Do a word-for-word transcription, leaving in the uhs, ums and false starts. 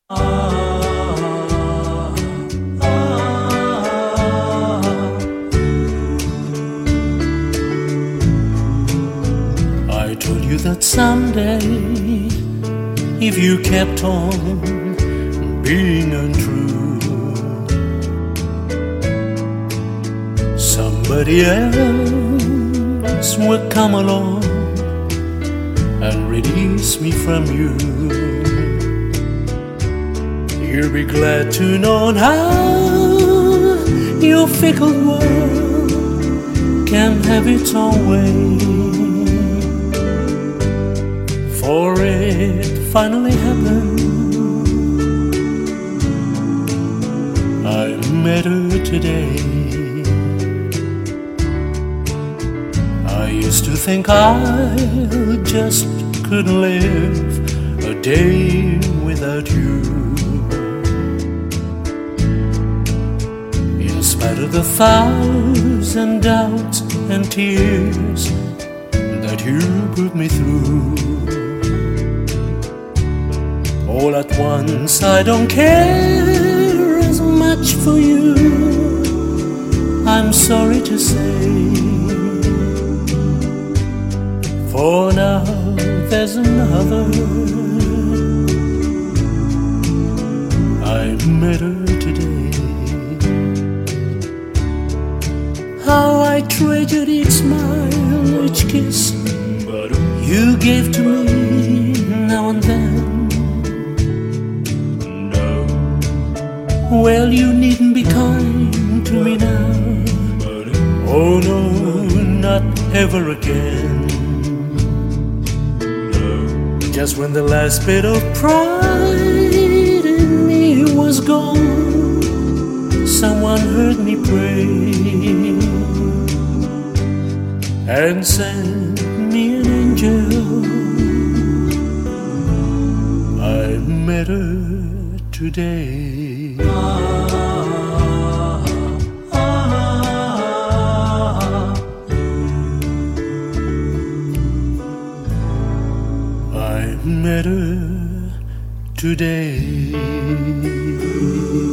I told you that someday, if you kept on being untrue, somebody else would come along and release me from you. You'll be glad to know how your fickle world can have its own way. For it finally happened, I met her today. I used to think I just couldn't live a day without you. In spite of the thousand doubts and tears that you put me through, all at once I don't care as much for you, I'm sorry to say. For now there's another. I met her today. How I treasured each smile, each kiss you gave to me now and then. Well, you needn't be kind to me now. Oh no, not ever again. Just when the last bit of pride in me was gone, someone heard me pray and sent me an angel. I met her today. I met her today.